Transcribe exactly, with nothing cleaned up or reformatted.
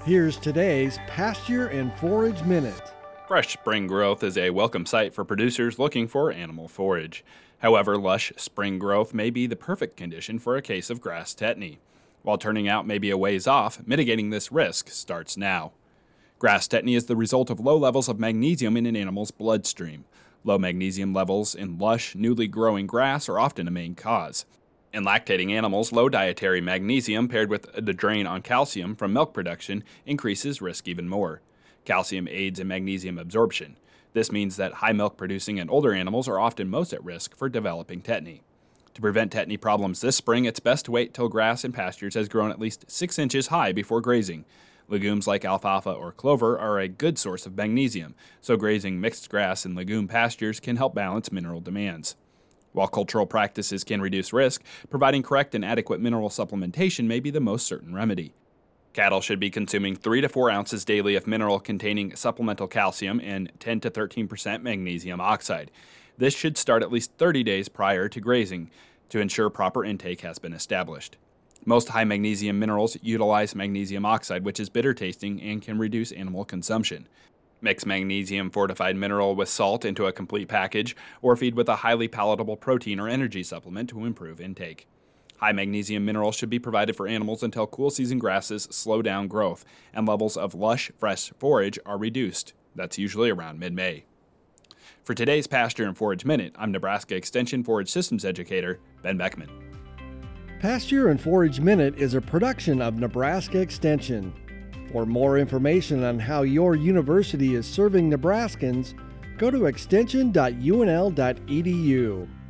Here's today's Pasture and Forage Minute. Fresh spring growth is a welcome sight for producers looking for animal forage. However, lush spring growth may be the perfect condition for a case of grass tetany. While turning out may be a ways off, mitigating this risk starts now. Grass tetany is the result of low levels of magnesium in an animal's bloodstream. Low magnesium levels in lush, newly growing grass are often a main cause. In lactating animals, low dietary magnesium paired with the drain on calcium from milk production increases risk even more. Calcium aids in magnesium absorption. This means that high milk producing and older animals are often most at risk for developing tetany. To prevent tetany problems this spring, it's best to wait till grass in pastures has grown at least six inches high before grazing. Legumes like alfalfa or clover are a good source of magnesium, so grazing mixed grass in legume pastures can help balance mineral demands. While cultural practices can reduce risk, providing correct and adequate mineral supplementation may be the most certain remedy. Cattle should be consuming three to four ounces daily of mineral containing supplemental calcium and ten to thirteen percent magnesium oxide. This should start at least thirty days prior to grazing to ensure proper intake has been established. Most high magnesium minerals utilize magnesium oxide, which is bitter tasting and can reduce animal consumption. Mix magnesium fortified mineral with salt into a complete package, or feed with a highly palatable protein or energy supplement to improve intake. High magnesium minerals should be provided for animals until cool season grasses slow down growth and levels of lush, fresh forage are reduced. That's usually around mid-May. For today's Pasture and Forage Minute, I'm Nebraska Extension Forage Systems Educator Ben Beckman. Pasture and Forage Minute is a production of Nebraska Extension. For more information on how your university is serving Nebraskans, go to extension dot u n l dot e d u.